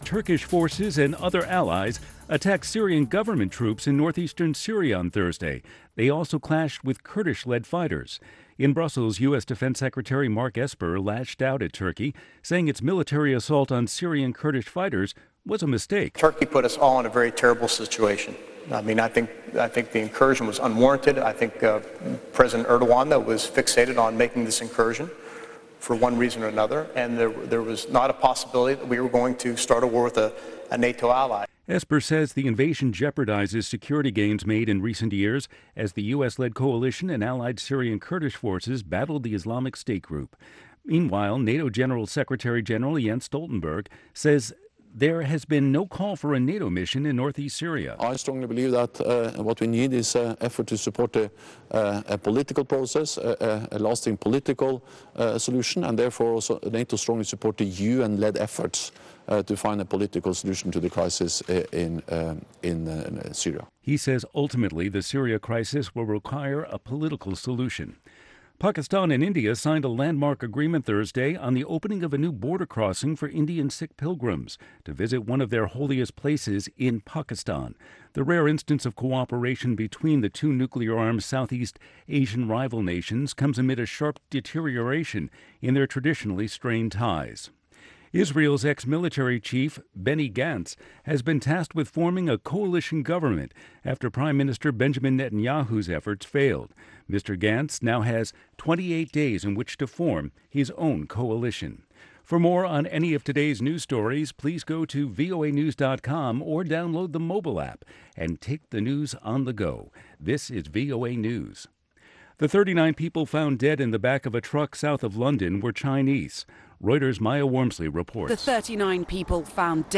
Turkish forces and other allies attacked Syrian government troops in northeastern Syria on Thursday. They also clashed with Kurdish-led fighters. In Brussels, U.S. Defense Secretary Mark Esper lashed out at Turkey, saying its military assault on Syrian Kurdish fighters was a mistake. Turkey put us all in a very terrible situation. I think the incursion was unwarranted. I think President Erdogan was fixated on making this incursion for one reason or another, and there was not a possibility that we were going to start a war with a NATO ally. Esper says the invasion jeopardizes security gains made in recent years as the U.S.-led coalition and allied Syrian Kurdish forces battled the Islamic State group. Meanwhile, NATO General Secretary General Jens Stoltenberg says there has been no call for a NATO mission in northeast Syria. I strongly believe that what we need is an effort to support a political process, a lasting political solution, and therefore also NATO strongly support the UN-led efforts to find a political solution to the crisis in Syria. He says ultimately the Syria crisis will require a political solution. Pakistan and India signed a landmark agreement Thursday on the opening of a new border crossing for Indian Sikh pilgrims to visit one of their holiest places in Pakistan. The rare instance of cooperation between the two nuclear-armed Southeast Asian rival nations comes amid a sharp deterioration in their traditionally strained ties. Israel's ex-military chief, Benny Gantz, has been tasked with forming a coalition government after Prime Minister Benjamin Netanyahu's efforts failed. Mr. Gantz now has 28 days in which to form his own coalition. For more on any of today's news stories, please go to voanews.com or download the mobile app and take the news on the go. This is VOA News. The 39 people found dead in the back of a truck south of London were Chinese. Reuters' Maya Wormsley reports. The 39 people found dead